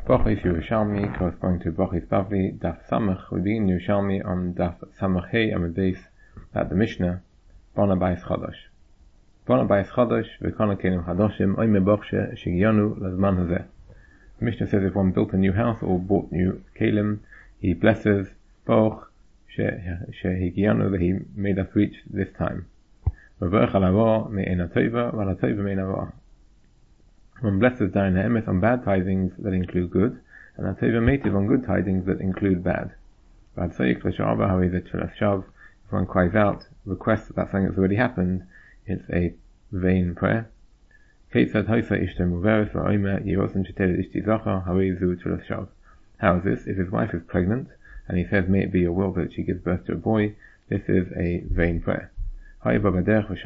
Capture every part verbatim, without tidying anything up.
Bochis Yerushalmi, corresponding to Bochis Bavli, Daf Samach, we begin Yerushalmi on Daf Samach Hey on the base that the Mishnah, Bona Bayis Chodosh. Bona Bayis Chodosh, V'kona Kelim Chadoshim, Oime Bochshe, Shigiyonu, Lazman Hazeh. The Mishnah says if one built a new house or bought new Kelim, he blesses Boch, Shehigiyonu, that he made us reach this time. V'v'ech alavo, me'ena tova, v'ala tova me'ena v'ah. One blesses Darin Ha'emes on bad tidings that include good, and Ateva Meitiv on good tidings that include bad. If one cries out, requests about something that's already happened, it's a vain prayer. How is this? If his wife is pregnant, and he says, may it be your will that she gives birth to a boy, this is a vain prayer. If one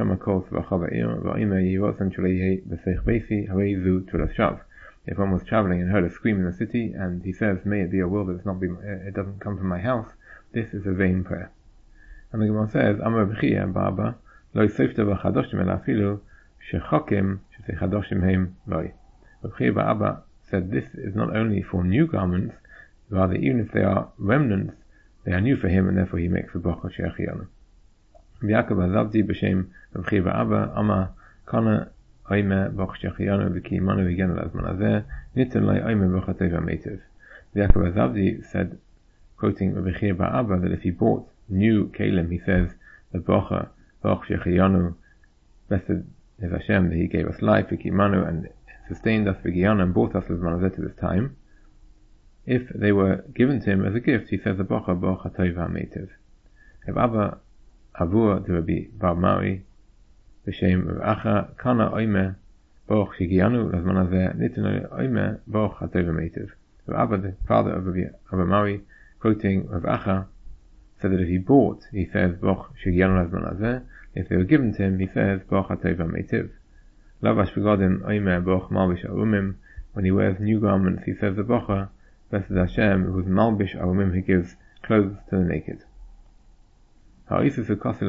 was traveling and heard a scream in the city, and he says, may it be a will that it's not be, it doesn't come from my house, this is a vain prayer. And the Gemara says, Amar B'chia Baba, Lo Sefta V'chadoshim El Afilu, Shechokim, Shesei Chadoshim Heim Loi. B'chia Baba said this is not only for new garments, rather even if they are remnants, they are new for him, and therefore he makes a Bocha She'achiyanu. Yaakov Azavdi b'shem Rabchi Abba Ama Kana Oime Boch Shechiyanu V'ki Manu V'gen Lazman Azeh Nitin Lai Oime Boch Ateva Meitiv. Yaakov Azavdi said, quoting Rabchi Abba, that if he bought new Kalim, he says the Bocha Boch Shechiyanu, blessed is Hashem that he gave us life V'ki Manu and sustained us V'giyanu and brought us Lazman Azeh to this time. If they were given to him as a gift, he says the Bocha Boch Ateva Meitiv. If Abba Avur to Rabbi Bar Mari, b'shem Rav Acha, Kana Oime Boch Shigiyanu Lazman Hazeh Nitin Oime Boch Hateva Meitiv. Rav Abba, the father of Rabbi Mari, quoting Rav Acha, said that if he bought, he says Boch Shigiyanu Lazman Hazeh. If they were given to him, he says Boch Hateva Meitiv. Lavash Begodim Oime Boch Malbish Arumim. When he wears new garments, he says the Bocha, blessed Hashem, whose Malbish Arumim, he gives clothes to the naked. One who makes a sukkah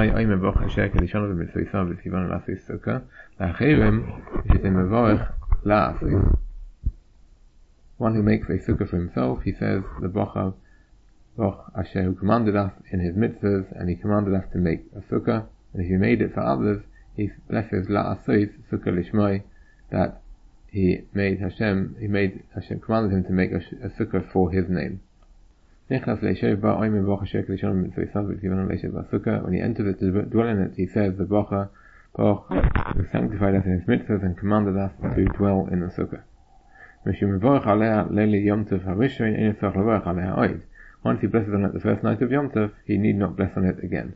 for himself, he says the Bocha Boch Asher, who commanded us in his mitzvahs, and he commanded us to make a sukkah, and if he made it for others, he blesses La Asois Sukkah Lishmai, that he made Hashem, he made Hashem commanded him to make a, a sukkah for his name. When he enters it to dwell in it, he says the Bocha Boch, who sanctified us in his mitzvahs and commanded us to dwell in the sukkah. Once he blesses on it the first night of Yom Tov, he need not bless on it again.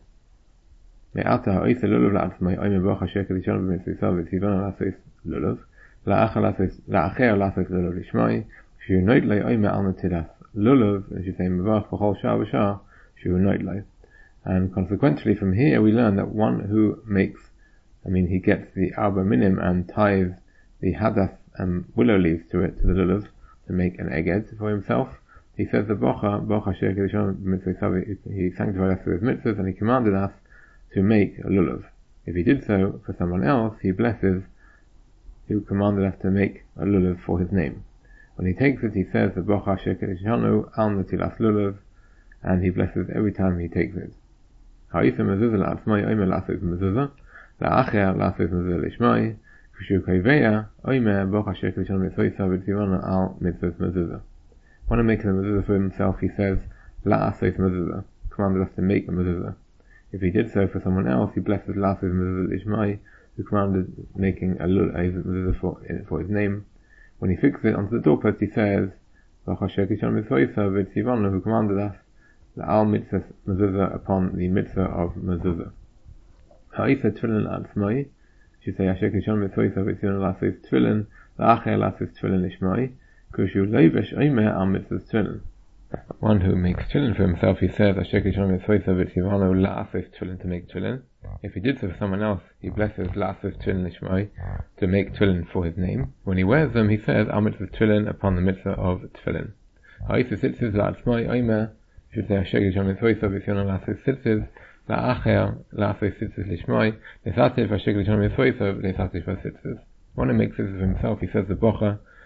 Lulav, as you say, Mavach B'chol Shah V'Shah, Shu Noitlai. And consequently from here we learn that one who makes, I mean he gets the Arba Minim and ties the Hadath and willow leaves to it, to the Lulav, to make an Eged for himself. He says the Bocha, Bocha Sheh Kedishon Mitzvah, he sanctified us through his mitzvahs and he commanded us to make a Lulav. If he did so for someone else, he blesses who commanded us to make a Lulav for his name. When he takes it, he says the Bocha Shekeshanu Al Natilas Lulav, and he blesses every time he takes it. Ha'isa mezuzah la'atzmai oime la'asos mezuzah, la'acher la'asos mezuzah lishmai, kushu kaiveya oime Bocha Shekeshanu Mitzoisa v'tzivana al mitzvahs mezuzah. When he makes a mezuzah for himself, he says la'asos mezuzah, commanded us to make a mezuzah. If he did so for someone else, he blesses la'asos mezuzah lishmai, who commanded making a mezuzah for, for his name. When he fixes it onto the doorpost, he says, who commanded us, al mitzvah mezuzah, upon the mitzvah of mezuzah. Ha'isa tefillin al-tzmai, she say, Asher kishon mitzvah v'tzion lasis tefillin, la'acher lasis tefillin lishmai, kushu leivesh oimeh al mitzvah tefillin. One who makes tefillin for himself, he says, Asher kishon mitzvah v'tzion lasis tefillin, to make tefillin. If he did so for someone else, he blesses lasis tefillin lishmai, to make tefillin for his name. When he wears them, he says, al mitzvah tefillin, upon the mitzvah of tefillin. Ha'isa sitzis la'atzmai oimeh, should say Asher kishon mitzvah v'tzion lasis sitzis, la'acher lasis sitzis lishmai, lesatif Asher kishon mitzvah lesatif sitzis. One who makes sitzis for himself, he says the Bocha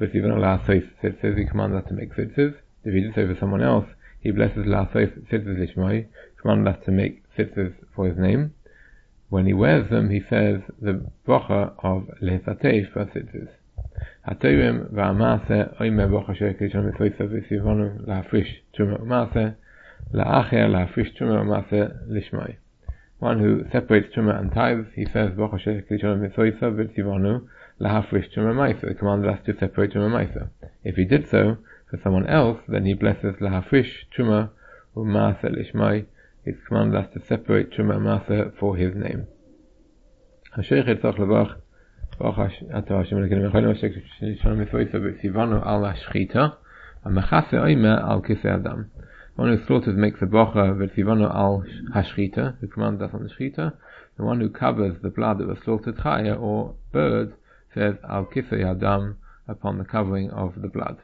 v'tzivanu la'asos tzitzis, he commanded us to make tzitzis. If he did so for someone else, he blesses la'asos tzitzis lishmai, commanded us to make tzitzis for his name. When he wears them, he says the bracha of le'sateish b'tzitzis. Hatorim v'amase oime bracha she'ekishon mitzvah v'tzivanu la'afrish truma u'mase la'acher la'afrish truma u'mase lishmai. One who separates truma and tithes, he says bracha she'ekishon mitzvah v'tzivanu la'afrish truma ma'isa. He commanded us to separate truma ma'isa. If he did so for someone else, then he blesses la'afrish truma u'mase lishmai. It's commanded us to separate truma and masa for his name. Hashem yitzchak levach baruch atah Hashem Elokeinu melech haolam sheshon mitzvah v'tzivanu al hashchita v'mechase oimeh al kisei adam. One who slaughters makes a bracha v'tzivanu al hashchita, who commanded us on the shchita. The one who covers the blood of a slaughtered chaya or bird says al kisei adam, upon the covering of the blood.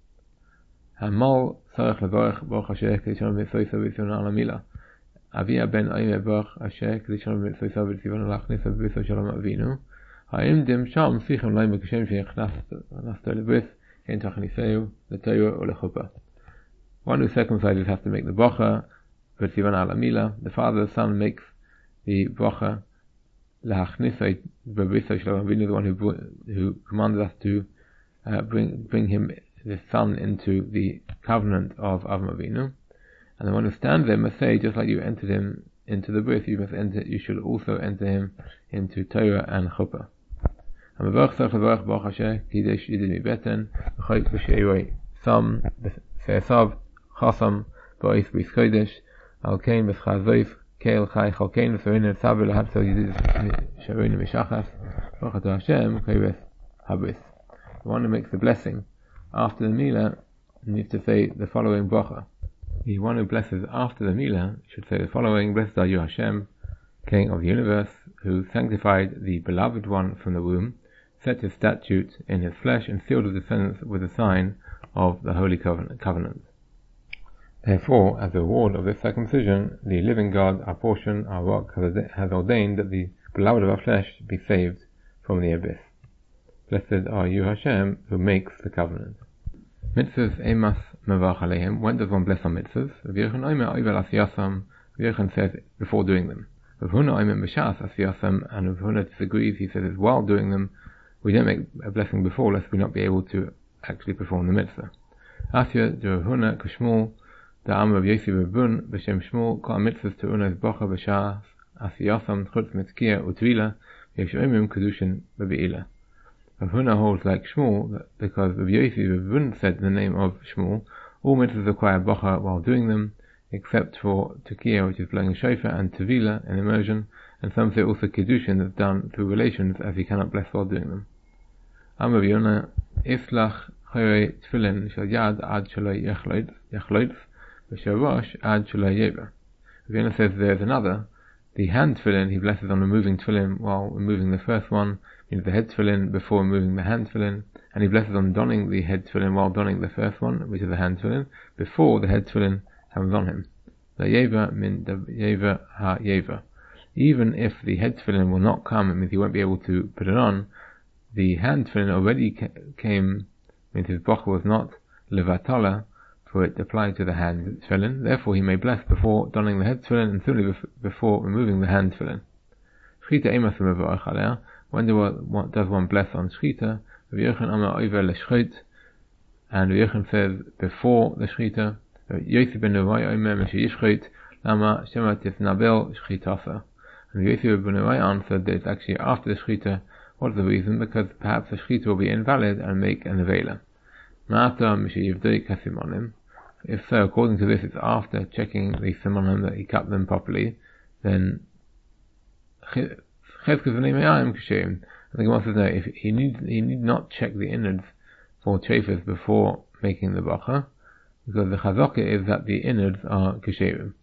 Hamal tzarich levarech baruch Hashem sheshon mitzvah v'tzivanu al hamila. Avia ben Oime Baruch Asher Kedishon Mitzvah V'Tzivanu Lachnis B'Bris Shalom Avinu. Ha'im Dim Sham Sichem Laim B'Kashem She'Chnasto Lebris Ein Tachniseu L'Torah or L'Chuppah. One who circumcises has to make the bracha V'Tzivanu Al Amila. The father, the son makes the bracha L'Achnisei B'Bris Shalom Avinu. The one who who commanded us to uh, bring bring him, the son, into the covenant of Avram Avinu. And the one who stands there must say, just like you entered him into the bris, you must enter. You should also enter him into Torah and Chuppah. And Baruch Baruch Baruch Hashem Kidesh Yidin Mibeten V'Chayk V'Sheirei Sam V'Sesav Chasam Ba'is B'Is Kodesh Alkein V'Schazoif Keil Chai Chalkein V'Sorin V'Savel L'Hatso Yidid Sharon Mishachas Baruch Atah Hashem Kayves Habris. The one who makes the blessing after the Milah needs to say the following bracha. The one who blesses after the Milah should say the following: Blessed are you, Hashem, King of the universe, who sanctified the beloved one from the womb, set his statute in his flesh, and sealed his descendants with the sign of the Holy Covenant. Therefore, as a reward of this circumcision, the living God, our portion, our rock, has ordained that the beloved of our flesh be saved from the abyss. Blessed are you, Hashem, who makes the covenant. Mitzvahs emas mevach alehem. When does one bless on mitzvahs? V'yochan oimer oivel asiyasam. V'yochan says before doing them. V'huna oimer b'shas asiyasam. And V'huna disagrees. He says it's while doing them. We don't make a blessing before, lest we not be able to actually perform the mitzvah. Asya V'huna k'shmul da'am Rav Yossi Rabun b'shem Shmuel kol mitzvahs te'unas bracha b'shas asiyasam chutz mitzkiya u'tvila v'yesh oimim kedushin b'be'ilah. Rav Huna holds like Shmuel, because Rav Yossi Rabun said in the name of Shmuel, all mitzvahs require bracha while doing them, except for Tekiah, which is blowing a shofar, and Tevila, an immersion, and some say also Kedushin, that's done through relations, as he cannot bless while doing them. Am Rav Yonah, Islach Chorei Tfilin Shal Yad Ad Shaloi Yachloitz, V'Shal Rosh Ad Shaloi Yeva. Rav Yonah says there's another, the hand tefillin, he blesses on removing tefillin while removing the first one, means the head tefillin before removing the hand tefillin, and he blesses on donning the head tefillin while donning the first one, which is the hand tefillin, before the head tefillin comes on him. The yeva min the yeva ha yeva. Even if the head tefillin will not come, it means he won't be able to put it on. The hand tefillin already ca- came, means his bracha was not levatala, for it applied to the hand tefillin. Therefore, he may bless before donning the head tefillin and similarly bef- before removing the hand tefillin. Shchita emas mevarach aleh. When do one, does one bless on shchita? Rav Yochanan amar over l'shchit, and Rav Yochanan says before the shchita. Yossi ben Nerai omer m'shi yishchit lama shema tisnabel shchitasa. And Yossi ben Nerai answered that it's actually after the shchita. What's the reason? Because perhaps the shchita will be invalid and make an avela. Ma'ata m'shi yivdoi kasimonim. If so, according to this, it's after checking the simonim that he cut them properly, then chezkas v'nei kashem. And the Gemara says no, if he need he need not check the innards for chafers before making the bracha, because the chazaka is that the innards are kasherim.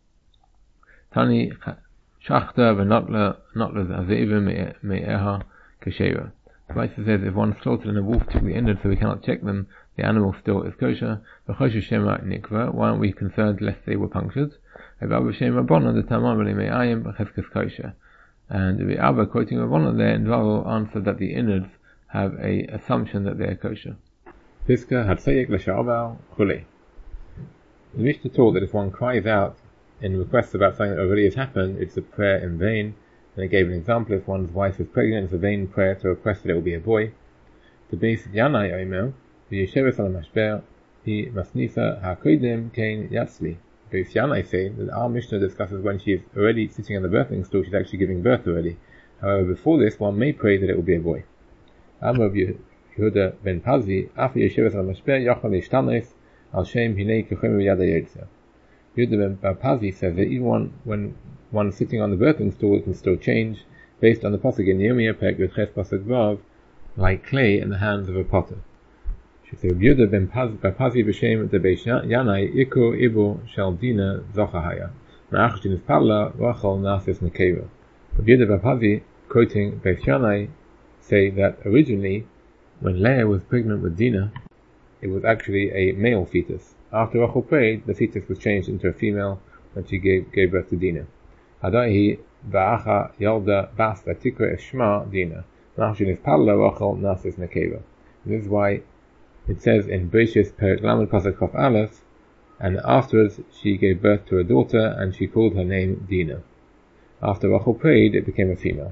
Tani shachta v'notla notla azeva me'eha kashera. The Raisa says if one slaughtered and a wolf took the innards so we cannot check them, the animal still is kosher. V'chosher shema nikva. Why aren't we concerned lest they were punctured? Rabbi Shema Rabbanan the tamar v'leime'ayim b'cheskas kosher. And the Abba quoting Rabbanan there in Dvaro answered that the innards have a assumption that they are kosher. Piska Hatsayik L'Sha'aval Chule. The Mishnah taught that if one cries out in requests about something that already has happened, it's a prayer in vain. And it gave an example: if one's wife is pregnant, it's a vain prayer to request that it will be a boy. The Beis Yanai Omer, V'yesheves al mashber, Hi masnisa ha'kodim kein yatzli. Beis Yanai say that our Mishnah discusses when she is already sitting on the birthing stool, she's actually giving birth already. However, before this, one may pray that it will be a boy. Amar Yehuda ben Pazi, Afi yesheves al mashber, Yochel ishtanes, Al Shem Hinei Kechem Yada Yetzer. Yehuda ben Pazi says that even one, when one is sitting on the birthing stool, it can still change, based on the pasuk in Yirmiyah Perek Yud pasuk Vav, like clay in the hands of a potter. She says, Yehuda ben Pazi b'shem de Beis Yanai Iku Ibu Shel Dina Zochahaya. Ma'ach Dinas Pavla Rachel Nasis Nekeva. Yehuda ben Pazi, quoting Beis Yanai, say that originally, when Leah was pregnant with Dinah, it was actually a male fetus. After Rachel prayed, the fetus was changed into a female when she gave, gave birth to Dinah. Hadahi va'acha yalda bas v'tikra eshma Dinah. Nachshin ispalla Rachel nasis nekeva. This is why it says in Bereshis Perek Lamed Pasuk Chof Aleph, and afterwards she gave birth to a daughter and she called her name Dinah. After Rachel prayed, it became a female.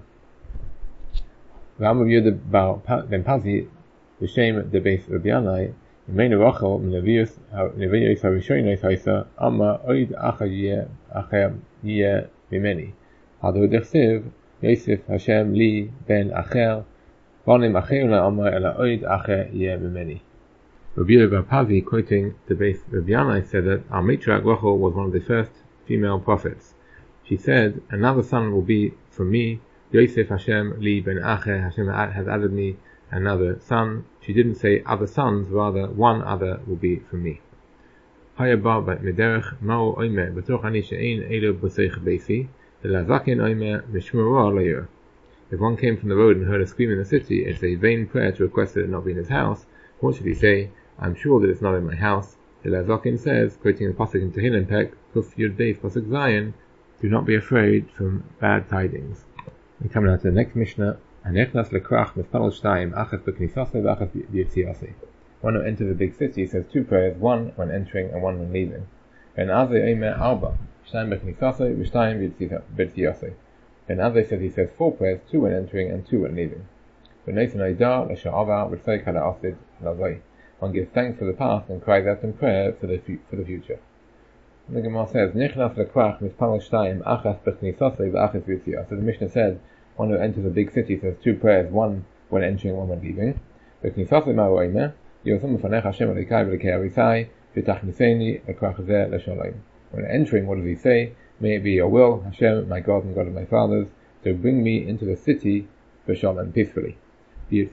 V'amar Yehuda ben Pazi b'shem de Beis Rabbi Yanai Yemeinu Rachel Nevius Nevius Harishonos Haisa Amma Oid Acha Acher Yeh Mimeni Hadu Dechsev Yosef Hashem Li Ben Acher Bonim Acheruna Amma Ela Oid Acher Yeh Mimeni. Rabbi Yehuda ben Pazi, quoting the Beis Rabbi Yanai, said that our matriarch Rachel was one of the first female prophets. She said, another son will be from me. Yosef Hashem Li Ben Acher, Hashem has added me another son. She didn't say other sons, rather one other will be from me. If one came from the road and heard a scream in the city, it's a vain prayer to request that it not be in his house. What should he say? I'm sure that it's not in my house. The Lazakin says, quoting the pasuk in Tehillim Pek, Kuf Yud Beis pasuk Zayin, do not be afraid from bad tidings. We come now to the next Mishnah. One who enters a big city says two prayers, one when entering and one when leaving. Ben Azai says he says four prayers, two when entering and two when leaving. One gives thanks for the past and cries out in prayer for the for the future. The Gemara says, so the Mishnah said, one who enters a big city says two prayers, one when entering, one when leaving. When entering, what does he say? May it be your will, Hashem, my God and God of my fathers, to bring me into the city b'shalom, peacefully. When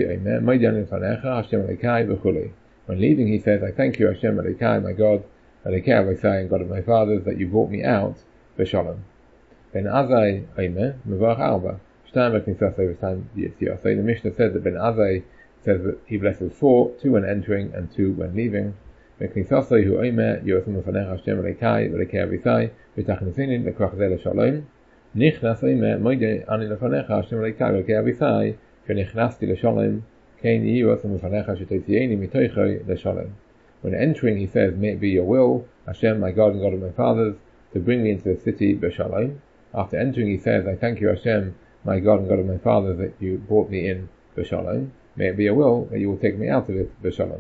leaving, he says, I thank you, Hashem, Elokai, my God, Elokai, and God of my fathers, that you brought me out b'shalom. Ben Azai Omer Mevarach Arba. Shtaim b'knisasei v'shtaim b'yetziasei. The Mishnah says that Ben Azai says that he blesses four, two when entering and two when leaving. B'knisasei hu Omer Yosem Lefanecha Hashem Elokai V'Elokei Avisai V'tachnisini L'koach Zeh L'Shalom. Nichnas Omer Moide Ani Lefanecha Hashem Elokai V'Elokei Avisai V'nichnasti L'Shalom Kein Yosem Lefanecha Shetotzieni Mitoichoi L'Shalom. When entering, he says, may it be your will, Hashem, my God and God of my fathers, to bring me into the city b'shalom. After entering, he says, I thank you, Hashem, my God and God of my fathers, that you brought me in b'shalom. May it be your will that you will take me out of it b'shalom.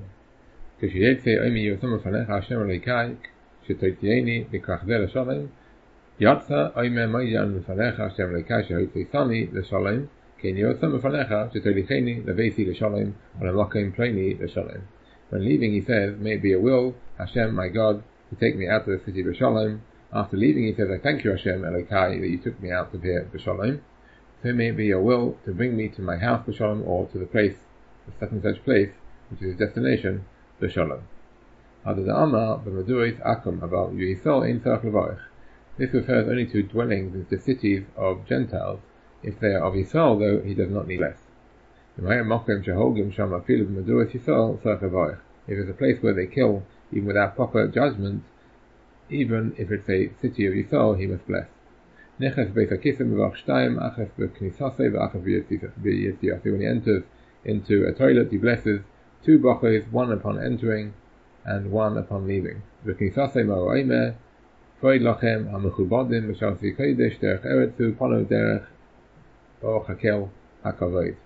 When leaving, he says, may it be your will, Hashem, my God, to take me out of the city b'shalom. After leaving, he says, I thank you, Hashem, Elokai, that you took me out of here b'shalom. So may it be your will to bring me to my house b'shalom, or to the place, the such and such place, which is his destination, b'shalom. This refers only to dwellings in the cities of Gentiles. If they are of Yisrael, though, he does not need less. If it's a place where they kill, even without proper judgment, even if it's a city of Yisrael, he must bless. When he enters into a toilet, he blesses two brachos, one upon entering and one upon leaving. V'knisasei ma'o'imeh, Freud lachem ha'mechubadim b'shasi kodesh derech eretzu pano derech baruch hakel hakavod.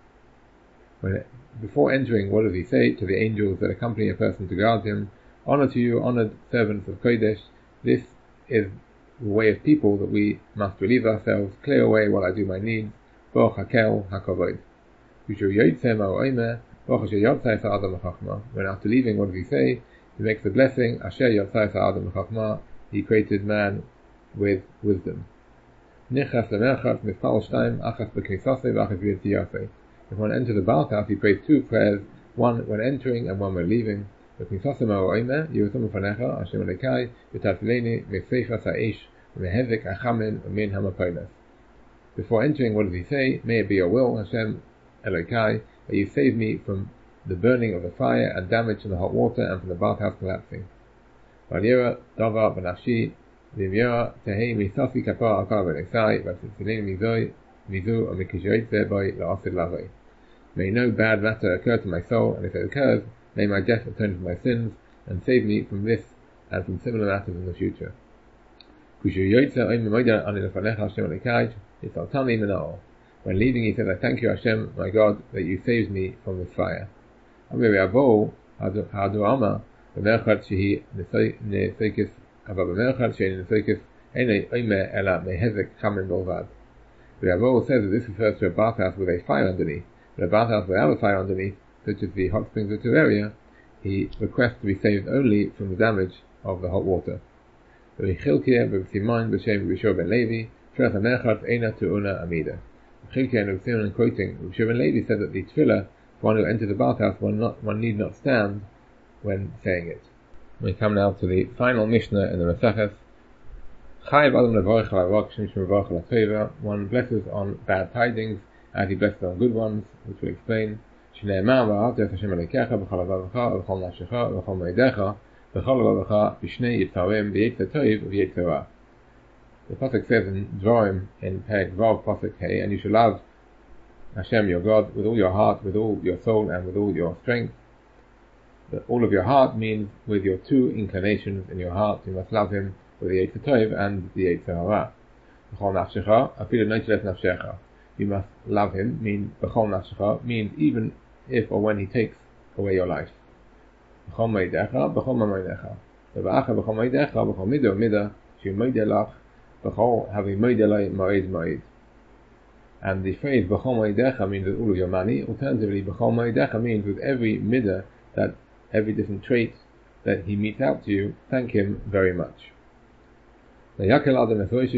Before entering, what does he say to the angels that accompany a person to guard him? Honor to you, honored servants of Kodesh. This is the way of people that we must relieve ourselves. Clear away while I do my needs. Baruch hakel hakavod. When after leaving, what does he say? He makes the blessing. Asher yotzai sa'adam chachma. He created man with wisdom. Nichas lemerchas mispal shtaim achas b'knisasei v'achas b'yetiyasei. If one enters the bathhouse, he prays two prayers, one when entering and one when leaving. B'knisasei ma'o'imeh yirutam ufanecha Hashem Elokai v'tafileni v'seifas ha'esh v'mehezek achamin v'min hamaponos. Before entering, what does he say? May it be your will, Hashem Elokai, that you save me from the burning of the fire and damage from the hot water and from the bathhouse collapsing. V'aliyera davar b'nafshi v'yera tehei misafi kapar akar v'nexai v'tzitzileni mizoi mizu amikishoytze boy la'asid lavoi. May no bad matter occur to my soul, and if it occurs, may my death atone for my sins and save me from this and from similar matters in the future. When leaving, he said, I thank you, Hashem, my God, that you saved me from this fire. When The Rabbi says that this refers to a bathhouse with a fire underneath, but a bathhouse without a fire underneath, such as the hot springs of Tiberia, he requests to be saved only from the damage of the hot water. Chilkiah and Rabbi Simon quoting Rabbi ben Levi said that the tefillah for one who enters the bathhouse, one, not, one need not stand when saying it. We come now to the final Mishnah in the Maseches. One blesses on bad tidings as he blesses on good ones, which we explain. The Pasuk says in Dvarim in Perek Vav Pasuk Hey, and you shall love Hashem your God with all your heart, with all your soul, and with all your strength. But all of your heart means with your two inclinations in your heart. You must love Him with the Yetzer Tov and the Yetzer Hara. B'chol nafshecha, afilu noitzeles nafshecha. You must love Him, means b'chol nafshecha, means even if or when He takes away your life. B'chol moedecha, b'chol mamonecha. V'ba'acha b'chol moedecha, b'chol midah midah, shu moedelach, b'chol havi moedelai moed moed. And the phrase b'chol moedecha means with all of your money. Alternatively, b'chol moedecha means with every midah, that every different trait that He meets out to you, thank Him very much. We may not act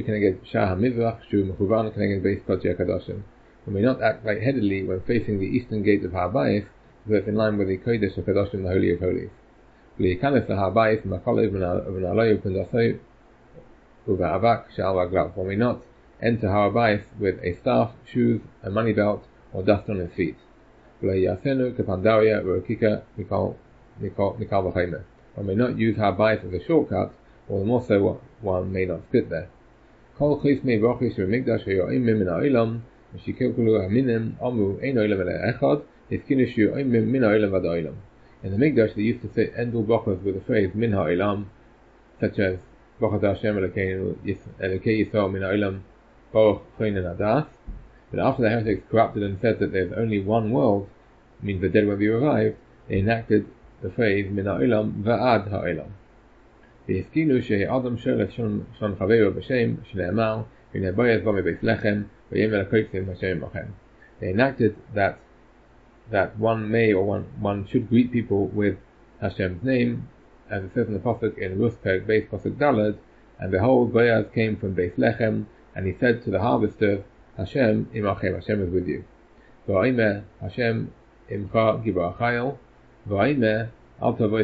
lightheadedly when facing the eastern gate of Har Bayis, because it's in line with the Kodesh of Kadoshim, the Holy of Holies. One may not enter Har Bayis with a staff, shoes, a money belt, or dust on his feet. One may not use Har Bayis as a shortcut, or the more so one may not split there. In the Mikdash they used to say end all brachos with the phrase min ha'olam, such as Baruch Hashem Elokeinu Elokei Yisrael min ha'olam Baruch Choinen Adas. But after the heretics corrupted and said that there's only one world, means the dead will be revived, they enacted the phrase min ha'olam va'ad ha'olam. They enacted that that one may or one one should greet people with Hashem's name, as it says in the Pasuk in Rus Perek Beis Pasuk Daled, and behold, Boaz came from Beis Lechem, and he said to the harvester, Hashem imachem, Hashem is with you. V'aimeh Hashem imcha gibor achayil, v'aimeh it also says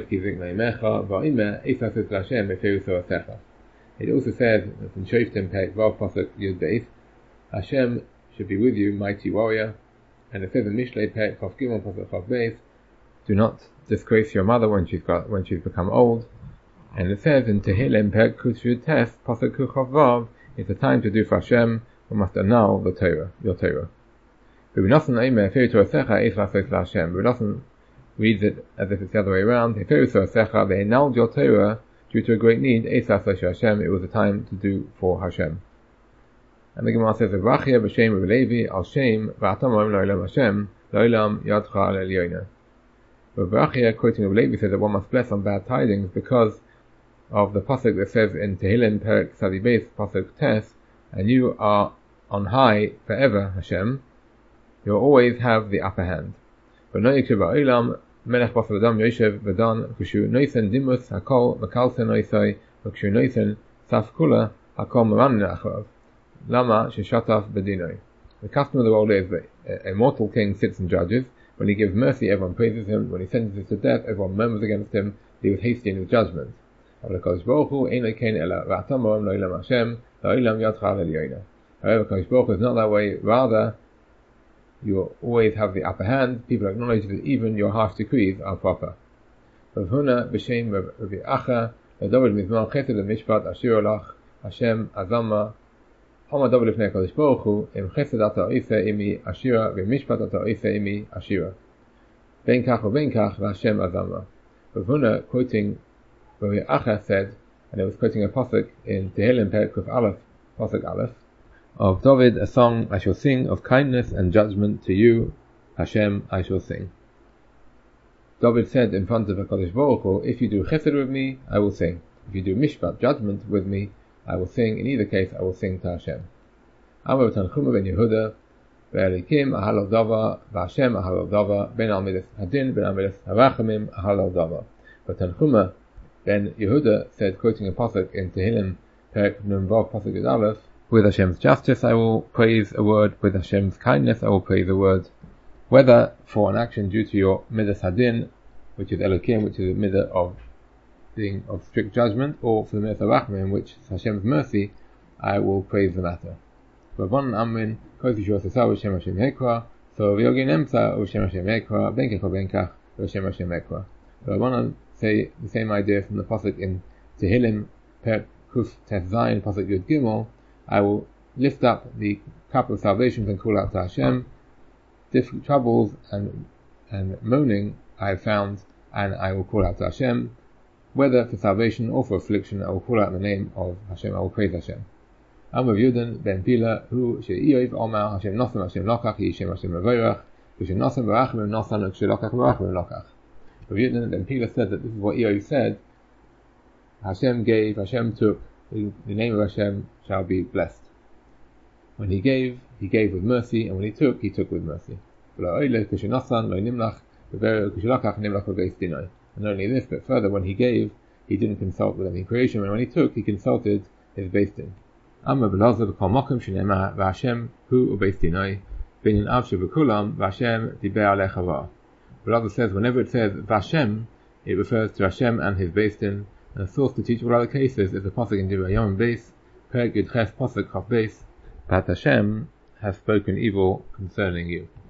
in Shoftim Perek Vav Pasuk Yud Beis, Hashem should be with you, mighty warrior. And it says in Mishlei Perek Chav Gimel Pasuk Chav Beis, do not disgrace your mother when she's got when she's become old. And it says in Tehillim Perek Kuf Yud Tes Pasuk Kuf Chav Vav, it's a time to do for Hashem. We must annul the Torah, your Torah. Rabbi Nosson reads it as if it's the other way around. Due to a great need, Hashem, it was a time to do for Hashem. And the Gemara says, V'rachia b'shem Rabbi Levi al shem v'atamorim lo'olam Hashem lo'olam yadcha l'elyoina. V'rachia, quoting Rabbi Levi, says that one must bless on bad tidings because of the pasuk that says in Tehillim Perek Sadi Beis pasuk Tes, and you are on high forever, Hashem. You'll always have the upper hand. V'noyik sheba'olam melech basar adam yoshev v'dan kushu noisen dimus hakol mekalsen noisai v'kushu noisen saf kula hakol maran acharav lama sheshataf bedinoi. The custom of the world is that a mortal king sits and judges. When he gives mercy, everyone praises him. When he sentences to death, everyone murmurs against him. He was hasty in his judgment. However, Kodesh Baruch Hu is not that way. Rather, you always have the upper hand. People acknowledge that even your harsh decrees are proper. Hashem Azama Homa David Lifnei Kodesh Baruch Hu Im Chesed Ata Oisa Imi Ashira V'Mishpat Ata Oisa Imi Ashira Ben Kach V'Ben Kach V'Hashem Azama. Rav Huna, quoting Rabbi Acha, said, and it was quoting a pasuk in Tehillim Perek Kuf Aleph, pasuk Aleph, of David, a song I shall sing of kindness and judgment to you, Hashem, I shall sing. David said in front of HaKadosh Baruch Hu, if you do chesed with me, I will sing. If you do mishpat, judgment, with me, I will sing. In either case, I will sing to Hashem. Amar Tanchuma ben Yehuda, Ve'elikim ahal dava, V'Hashem ahal dava, Ben al midas hadin, Ben al midas harachamim ahal dava. But Tanchuma ben Yehuda said, quoting a pasuk in Tehillim, Perek Nun Vav pasuk Yud Aleph, with Hashem's justice I will praise a word, with Hashem's kindness I will praise a word. Whether for an action due to your midas hadin, which is Elokim, which is a midah of being of strict judgment, or for the midas harachamim, which is Hashem's mercy, I will praise the matter. Rabban Amrin, Kofi Shua Sasa, V'Shem Hashem Hekra, so V'Yogin Emsa, V'Shem Hashem Hekra, Benkech Benkach, V'Shem Hashem Hekra. Rabbanan say the same idea from the pasuk in Tehillim, Per Kuf Tes Zayin, pasuk Yud Gimel. I will lift up the cup of salvation and call out to Hashem. Different troubles and and moaning I have found, and I will call out to Hashem. Whether for salvation or for affliction, I will call out the name of Hashem. I will praise Hashem. Amar Yudin ben Pila, who she'iyov Omar Hashem Nosam Hashem Lokach Yishem Hashem Mevorach, Hashem Nosam Barachim Nosam Kshelokach Barachim Lokach. Rav Yudin ben Pila said that this is what Eov said. Hashem gave, Hashem took. The name of Hashem shall be blessed. When he gave, he gave with mercy, and when he took, he took with mercy. And not only this, but further, when he gave, he didn't consult with any creation, and when he took, he consulted his Beis Din. Amma b'lazav b'kol mokum shenema v'Hashem hu u'Beis Dinai b'inyan av shebekulam v'Hashem diber alecha va. B'lazav says, whenever it says v'Hashem, it refers to Hashem and his Beis Din, and a source to teach all other cases is the pasuk in Divrei Hayom Beis, Perek Yud Ches pasuk Chaf Beis, that Hashem has spoken evil concerning you.